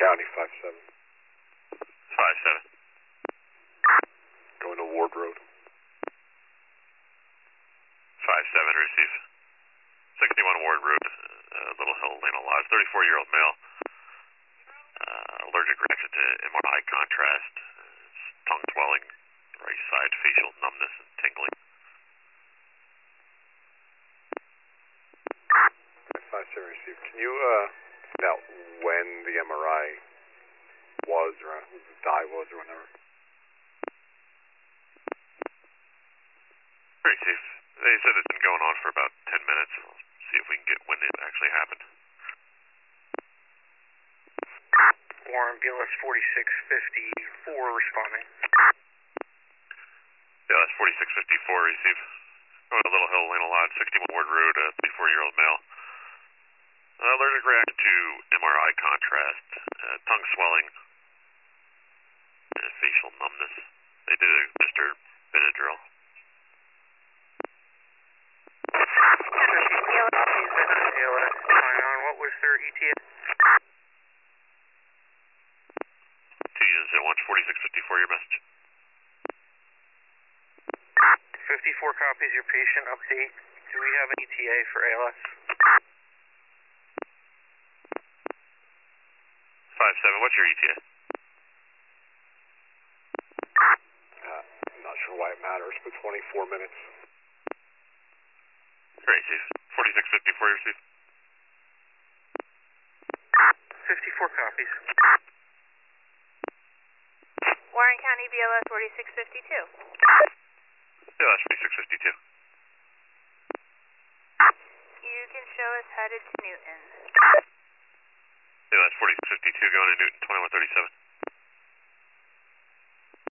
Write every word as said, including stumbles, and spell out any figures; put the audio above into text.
County, five seven. five seven. Going to Ward Road. five seven, receive. sixty-one Ward Road, uh, Little Hill, Lena Lodge, thirty-four-year-old male. Uh, allergic reaction to M R I contrast, uh, tongue swelling, right side, facial numbness and tingling. five seven received. Can you uh, find out when the M R I was or who the dye was or whatever? Very safe. They said it's been going on for about ten minutes. We'll see if we can get when it actually happened. Warren, B L S forty-six fifty-four responding. B L S forty-six fifty-four, receive. Going to Little Hill, Lena Lodge, sixty-one Ward Road, uh, thirty-four-year-old male. Uh, allergic reaction to M R I contrast, uh, tongue swelling, and facial numbness. They did administer Benadryl. What was their E T A? Two units at one, forty-six fifty-four, your message. fifty-four copies your patient update. Do we have an E T A for A L S? five seven, what's your E T A? Uh, I'm not sure why it matters, but twenty-four minutes. Great, Chief. forty-six fifty-four, your receive. fifty-four copies. Warren County, B L S forty-six fifty-two. Yeah, that's forty-six fifty-two. You can show us headed to Newton. Yeah, that's forty-six fifty-two going to Newton, twenty-one thirty-seven.